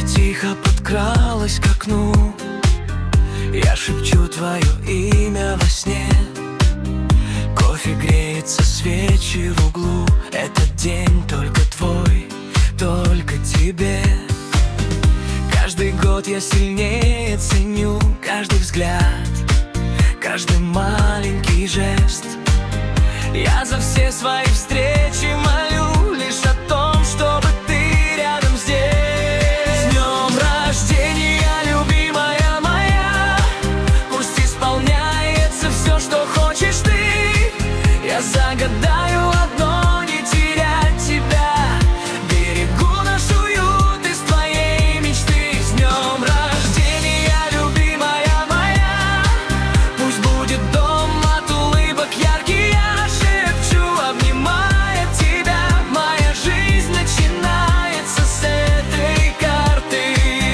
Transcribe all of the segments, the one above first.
тихо подкралась к окну. Я шепчу твое имя во сне. Кофе греется, свечи в углу. Этот день только твой, только тебе. Каждый год я сильнее ценю каждый взгляд, каждый маленький жест. Я за все свои встречи молю лишь о том, чтобы ты рядом здесь. С днем рождения, любимая моя, пусть исполняется все, что хочешь ты. Я загадаю одно: не терять тебя. Берегу наш уют из твоей мечты. С днем рождения, любимая моя, пусть будет дом от улыбок яркий. Я шепчу, обнимая тебя. Моя жизнь начинается с этой карты.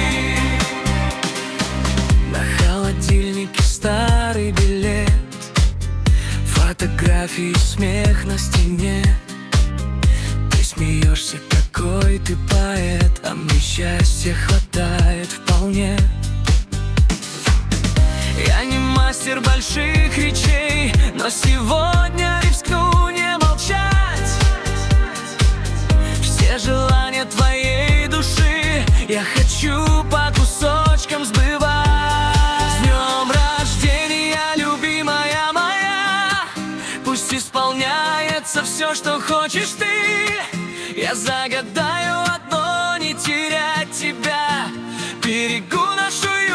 На холодильнике старый билет, фотографии, смех на стене. Ты смеешься, какой ты поэт, а мне счастья хватает вполне. Я не мастер больших речей, но сегодня рискну не молчать. Все желания твоей души я хочу по кусочкам сбывать. С днем рождения, любимая моя, пусть исполняется все, что хочешь ты. Я загадаю одно: не терять тебя. Берегу наш уют